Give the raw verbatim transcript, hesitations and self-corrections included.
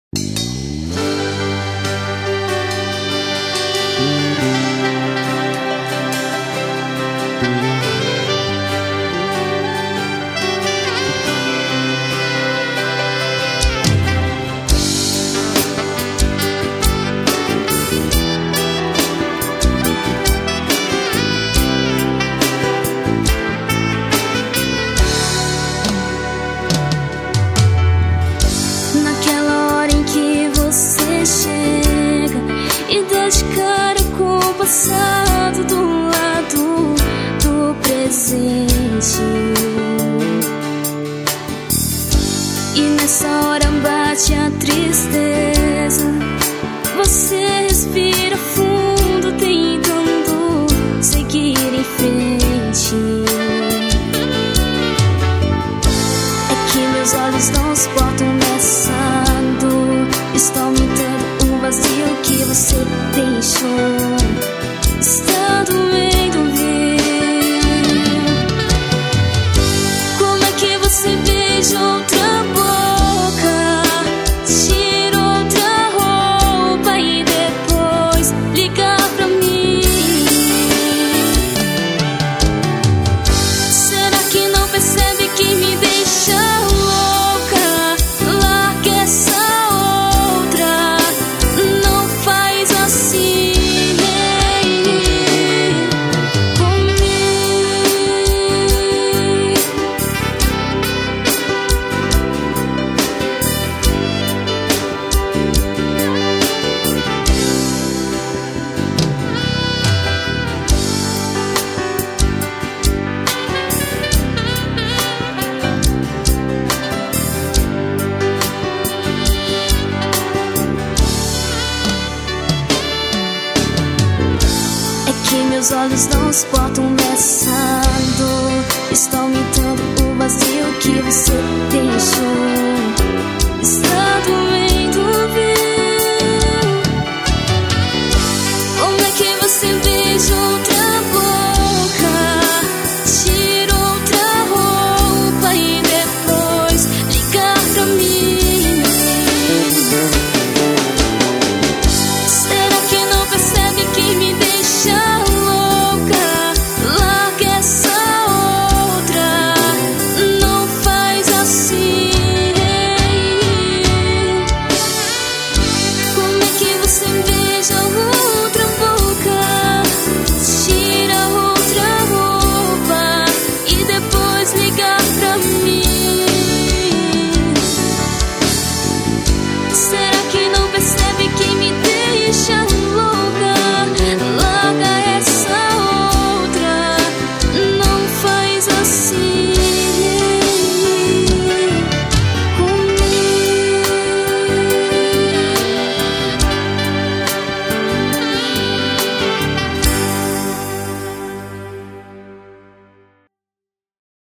Passado do lado do presente, e nessa hora bate a tristeza. Você respira fundo, tentando seguir em frente. É que meus olhos não suportam nessa dor. Estão me dando um vazio que você deixou. Está doendo ver como é que você beija outra boca, tira outra roupa e depois liga pra mim. Será que não percebe que me deixa louca? Larga essa outra, não faz assim. Meus olhos não suportam essa dor. Estão me dando o vazio que você deixou. Está doendo.